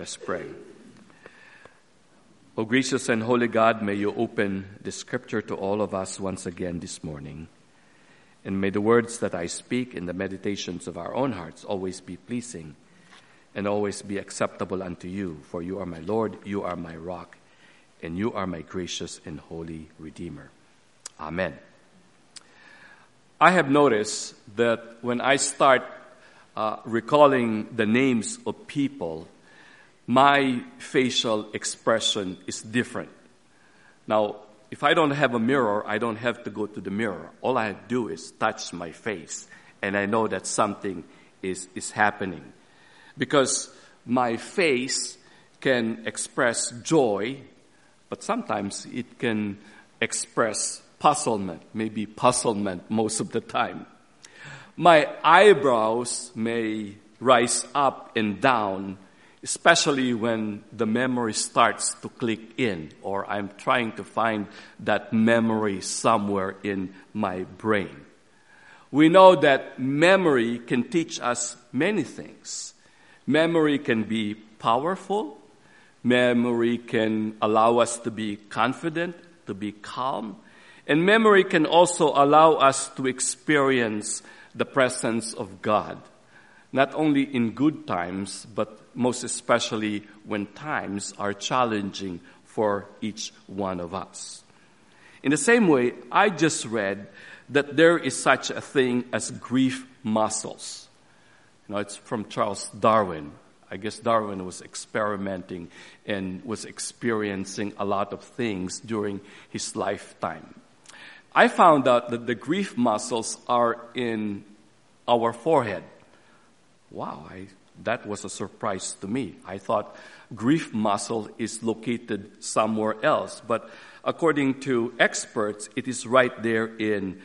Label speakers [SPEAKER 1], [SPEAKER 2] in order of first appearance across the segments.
[SPEAKER 1] Let's pray. O gracious and holy God, may you open the scripture to all of us once again this morning. And may the words that I speak in the meditations of our own hearts always be pleasing and always be acceptable unto you. For you are my Lord, you are my rock, and you are my gracious and holy Redeemer. Amen. I have noticed that when I start recalling the names of people, my facial expression is different. Now, if I don't have a mirror, I don't have to go to the mirror. All I do is touch my face, and I know that something is happening. Because my face can express joy, but sometimes it can express puzzlement, maybe puzzlement most of the time. My eyebrows may rise up and down, especially when the memory starts to click in, or I'm trying to find that memory somewhere in my brain. We know that memory can teach us many things. Memory can be powerful. Memory can allow us to be confident, to be calm. And memory can also allow us to experience the presence of God, not only in good times, but most especially when times are challenging for each one of us. In the same way, I just read that there is such a thing as grief muscles. It's from Charles Darwin. I guess Darwin was experimenting and was experiencing a lot of things during his lifetime. I found out that the grief muscles are in our forehead. Wow, that was a surprise to me. I thought grief muscle is located somewhere else, but according to experts, it is right there in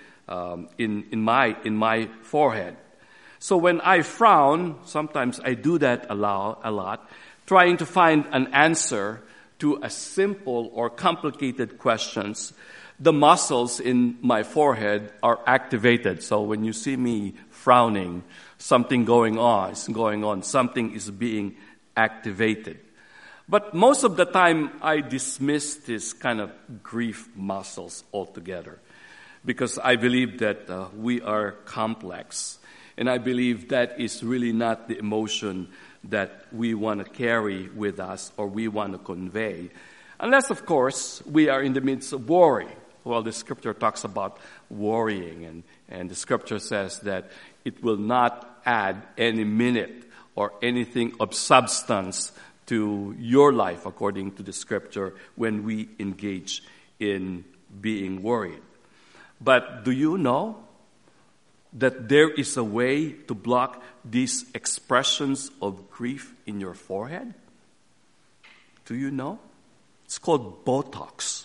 [SPEAKER 1] my forehead. So when I frown, sometimes I do that a lot, trying to find an answer to a simple or complicated questions. The muscles in my forehead are activated. So when you see me frowning, something going on, something is being activated. But most of the time, I dismiss this kind of grief muscles altogether, because I believe that we are complex. And I believe that is really not the emotion that we want to carry with us or we want to convey. Unless, of course, we are in the midst of worry. Well, the scripture talks about worrying, and the scripture says that it will not add any minute or anything of substance to your life, according to the scripture, when we engage in being worried. But do you know that there is a way to block these expressions of grief in your forehead? Do you know? It's called Botox.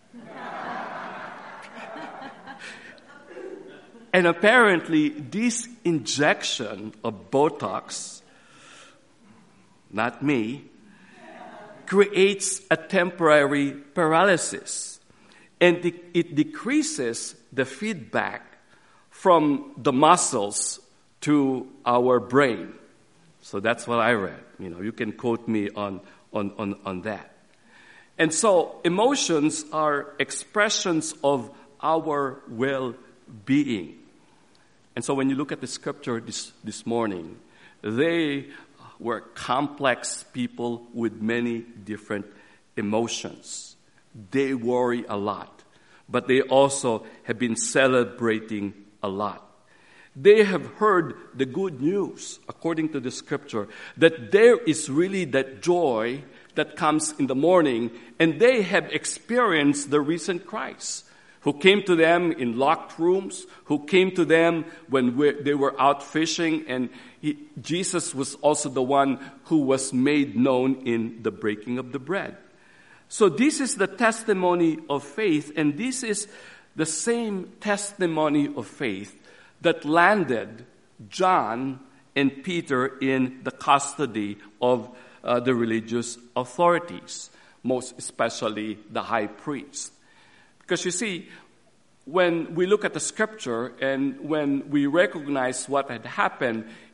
[SPEAKER 1] And apparently, this injection of Botox, not me, creates a temporary paralysis. And it decreases the feedback from the muscles to our brain. So that's what I read. You can quote me on that. And so emotions are expressions of our well-being. And so when you look at the scripture this morning, they were complex people with many different emotions. They worry a lot, but they also have been celebrating a lot. They have heard the good news, according to the scripture, that there is really that joy that comes in the morning, and they have experienced the risen Christ, who came to them in locked rooms, who came to them when they were out fishing, and Jesus was also the one who was made known in the breaking of the bread. So this is the testimony of faith, and this is the same testimony of faith that landed John and Peter in the custody of the religious authorities, most especially the high priest. Because you see, when we look at the scripture and when we recognize what had happened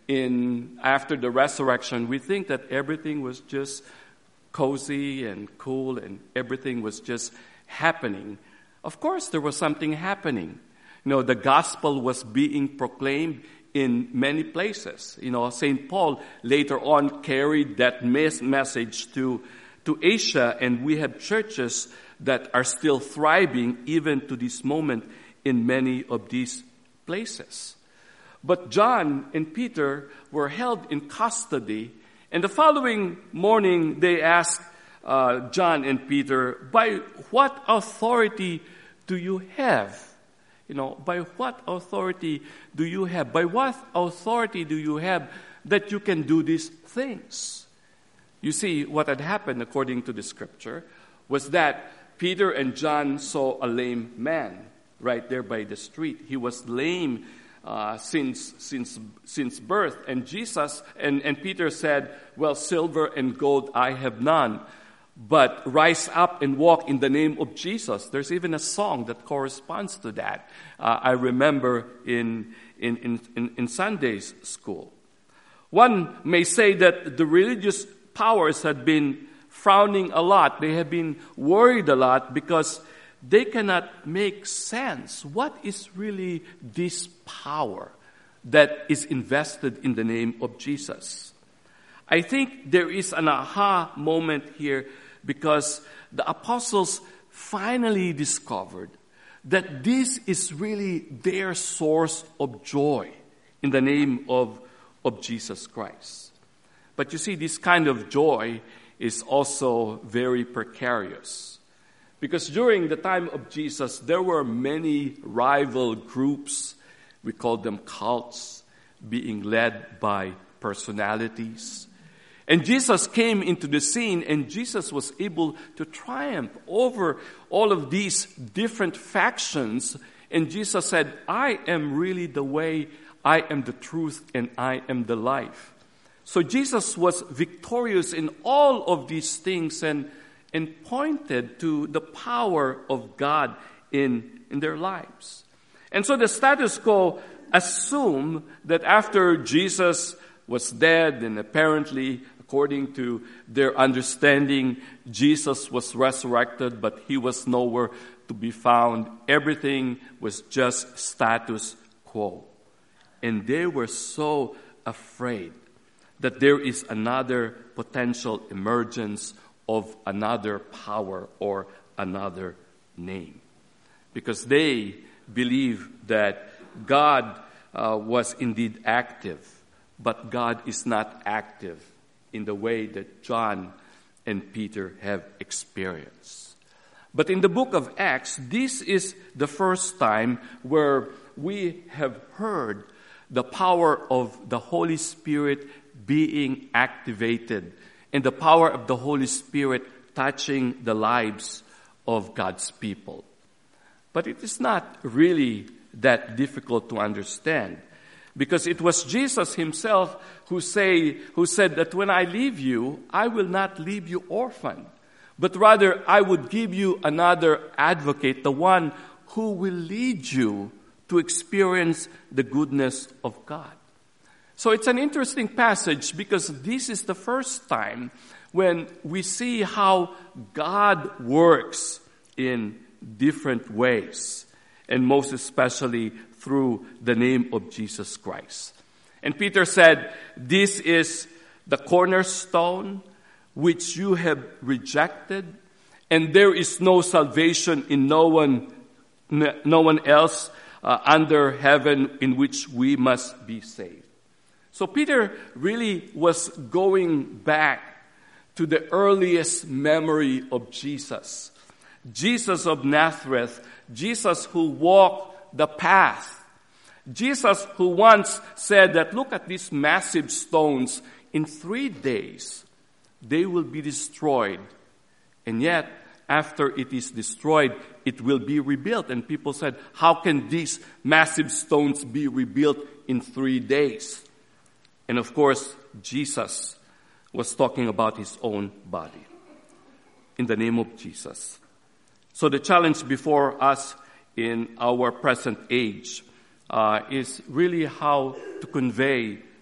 [SPEAKER 1] after the resurrection, we think that everything was just cozy and cool and everything was just happening. Of course, there was something happening. The gospel was being proclaimed in many places. St. Paul later on carried that message to Asia, and we have churches that are still thriving even to this moment in many of these places. But John and Peter were held in custody, and the following morning they asked John and Peter, "By what authority do you have? By what authority do you have? By what authority do you have that you can do these things?" You see, what had happened according to the scripture was that Peter and John saw a lame man right there by the street. He was lame since birth. And Jesus and Peter said, "Well, silver and gold I have none, but rise up and walk in the name of Jesus." There's even a song that corresponds to that. I remember in Sunday's school. One may say that the religious powers had been frowning a lot. They have been worried a lot because they cannot make sense. What is really this power that is invested in the name of Jesus? I think there is an aha moment here because the apostles finally discovered that this is really their source of joy in the name of Jesus Christ. But you see, this kind of joy is also very precarious. Because during the time of Jesus, there were many rival groups, we call them cults, being led by personalities. And Jesus came into the scene, and Jesus was able to triumph over all of these different factions. And Jesus said, "I am really the way, I am the truth, and I am the life." So Jesus was victorious in all of these things and pointed to the power of God in their lives. And so the status quo assumed that after Jesus was dead, and apparently, according to their understanding, Jesus was resurrected, but he was nowhere to be found. Everything was just status quo. And they were so afraid that there is another potential emergence of another power or another name. Because they believe that God was indeed active, but God is not active in the way that John and Peter have experienced. But in the book of Acts, this is the first time where we have heard the power of the Holy Spirit being activated and the power of the Holy Spirit touching the lives of God's people. But it is not really that difficult to understand, because it was Jesus himself who said that when I leave you, I will not leave you orphaned, but rather I would give you another advocate, the one who will lead you to experience the goodness of God. So it's an interesting passage because this is the first time when we see how God works in different ways, and most especially through the name of Jesus Christ. And Peter said, "This is the cornerstone which you have rejected, and there is no salvation in no one else under heaven in which we must be saved." So Peter really was going back to the earliest memory of Jesus. Jesus of Nazareth, Jesus who walked the path. Jesus who once said that, "Look at these massive stones. In 3 days, they will be destroyed. And yet, after it is destroyed, it will be rebuilt." And people said, "How can these massive stones be rebuilt in 3 days?" And of course, Jesus was talking about his own body. In the name of Jesus. So the challenge before us in our present age is really how to convey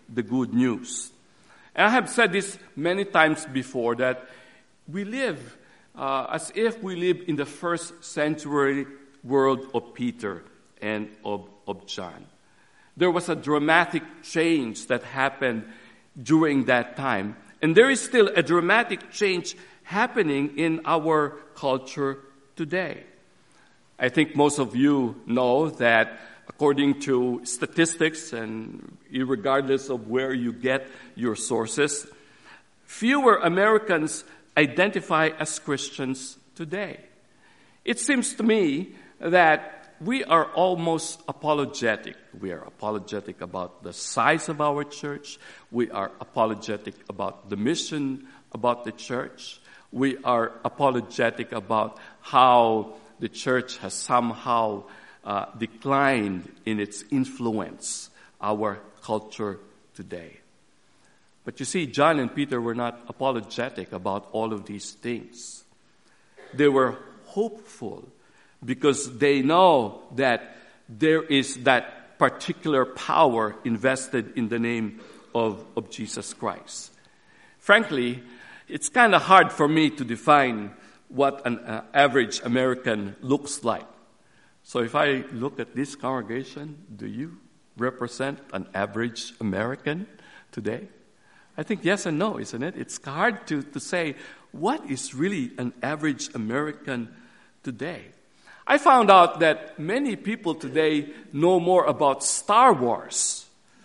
[SPEAKER 1] the good news. And I have said this many times before, that we live as if we live in the first century world of Peter and of John. There was a dramatic change that happened during that time. And there is still a dramatic change happening in our culture today. I think most of you know that according to statistics, and regardless of where you get your sources, fewer Americans identify as Christians today. It seems to me that we are almost apologetic. We are apologetic about the size of our church. We are apologetic about the mission about the church. We are apologetic about how the church has somehow declined in its influence, our culture today. But you see, John and Peter were not apologetic about all of these things. They were hopeful because they know that there is that particular power invested in the name of Jesus Christ. Frankly, it's kind of hard for me to define what an average American looks like. So if I look at this congregation, do you represent an average American today? I think yes and no, isn't it? It's hard to say what is really an average American today. I found out that many people today know more about Star Wars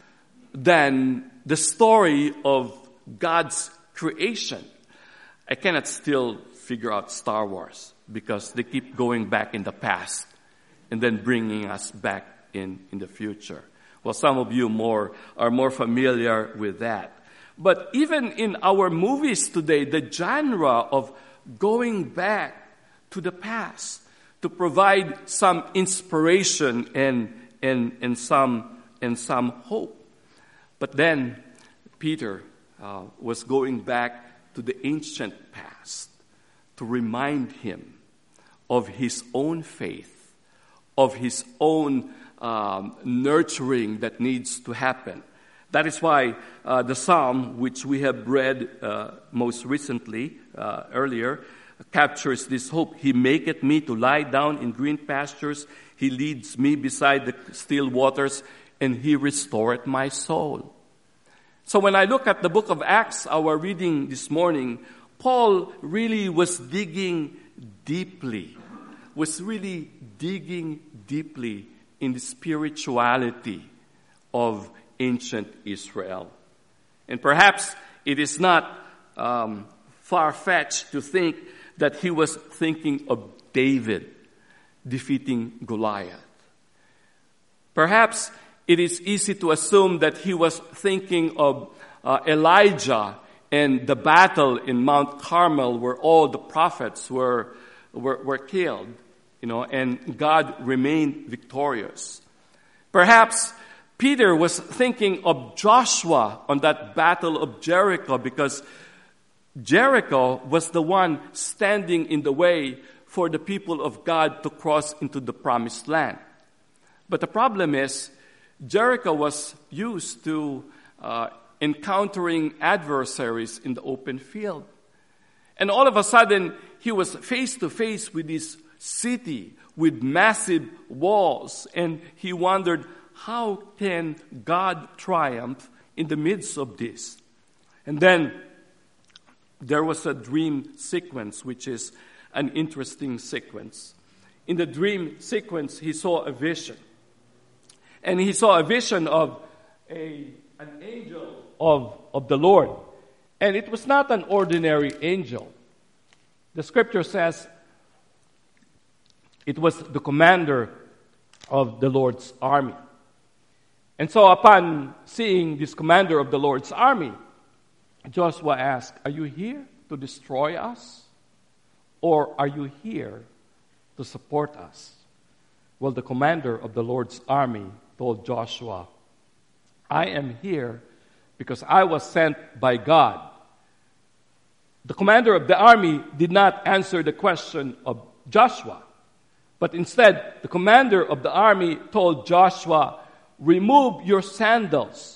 [SPEAKER 1] than the story of God's creation. I cannot still figure out Star Wars because they keep going back in the past and then bringing us back in the future. Well, some of you are more familiar with that. But even in our movies today, the genre of going back to the past to provide some inspiration and some hope. But then Peter was going back to the ancient past to remind him of his own faith, of his own nurturing that needs to happen. That is why the psalm, which we have read most recently, earlier, captures this hope. He maketh me to lie down in green pastures. He leads me beside the still waters, and he restoreth my soul. So when I look at the book of Acts, our reading this morning, Paul really was digging deeply in the spirituality of ancient Israel. And perhaps it is not far-fetched to think that he was thinking of David defeating Goliath. Perhaps it is easy to assume that he was thinking of Elijah and the battle in Mount Carmel where all the prophets were killed, and God remained victorious. Perhaps Peter was thinking of Joshua on that battle of Jericho because Jericho was the one standing in the way for the people of God to cross into the promised land. But the problem is, Jericho was used to encountering adversaries in the open field. And all of a sudden, he was face to face with this city with massive walls. And he wondered, how can God triumph in the midst of this? And then there was a dream sequence, which is an interesting sequence. In the dream sequence, he saw a vision. And he saw a vision of an angel of the Lord. And it was not an ordinary angel. The scripture says it was the commander of the Lord's army. And so upon seeing this commander of the Lord's army, Joshua asked, "Are you here to destroy us? Or are you here to support us?" Well, the commander of the Lord's army told Joshua, "I am here because I was sent by God." The commander of the army did not answer the question of Joshua, but instead, the commander of the army told Joshua, "Remove your sandals,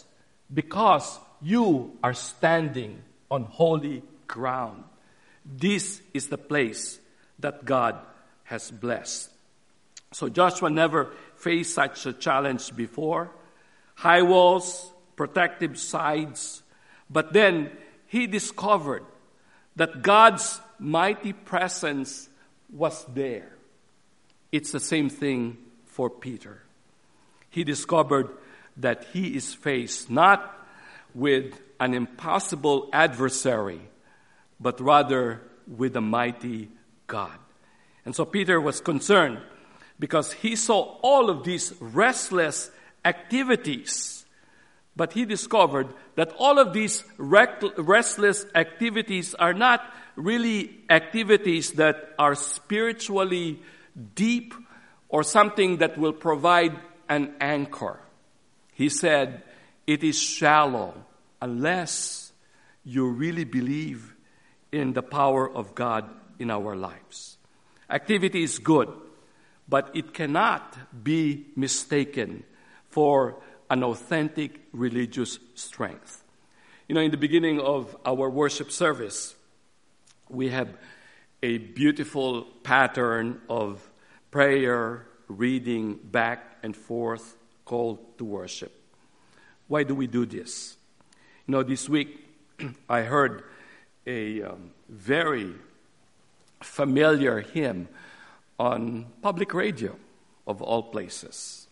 [SPEAKER 2] because you are standing on holy ground. This is the place that God has blessed. So Joshua never faced such a challenge before. High walls, protective sides. But then he discovered that God's mighty presence was there. It's the same thing for Peter. He discovered that he is faced not with an impossible adversary, but rather with a mighty God. And so Peter was concerned because he saw all of these restless activities. But he discovered that all of these restless activities are not really activities that are spiritually deep or something that will provide an anchor. He said, it is shallow unless you really believe in the power of God in our lives. Activity is good, but it cannot be mistaken for an authentic religious strength. You know, in the beginning of our worship service, we have a beautiful pattern of prayer, reading back and forth, call to worship. Why do we do this? You know, this week I heard a very familiar hymn on public radio, of all places.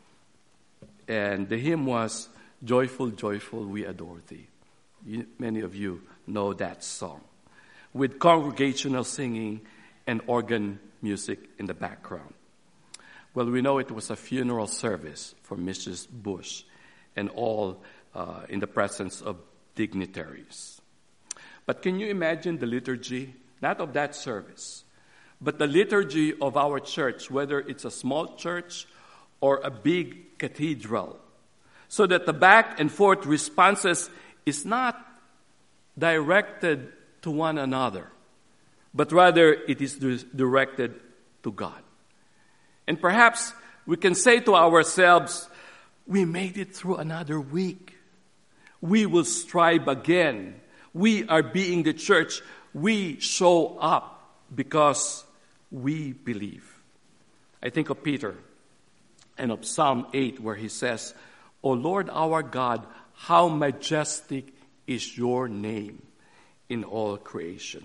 [SPEAKER 2] And the hymn was, "Joyful, joyful, we adore thee." Many of you know that song, with congregational singing and organ music in the background. Well, we know it was a funeral service for Mrs. Bush, and all in the presence of dignitaries. But can you imagine the liturgy, not of that service, but the liturgy of our church, whether it's a small church or a big cathedral, so that the back and forth responses is not directed to one another, but rather it is directed to God. And perhaps we can say to ourselves, we made it through another week. We will strive again. We are being the church. We show up because we believe. I think of Peter and of Psalm 8 where he says, "O Lord our God, how majestic is your name in all creation."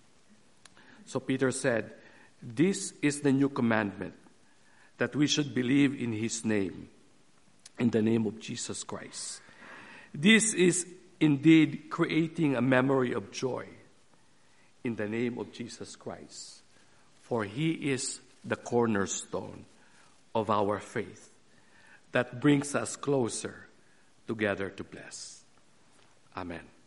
[SPEAKER 2] So Peter said, "This is the new commandment, that we should believe in his name, in the name of Jesus Christ." This is indeed creating a memory of joy in the name of Jesus Christ, for he is the cornerstone of our faith that brings us closer together to bless. Amen.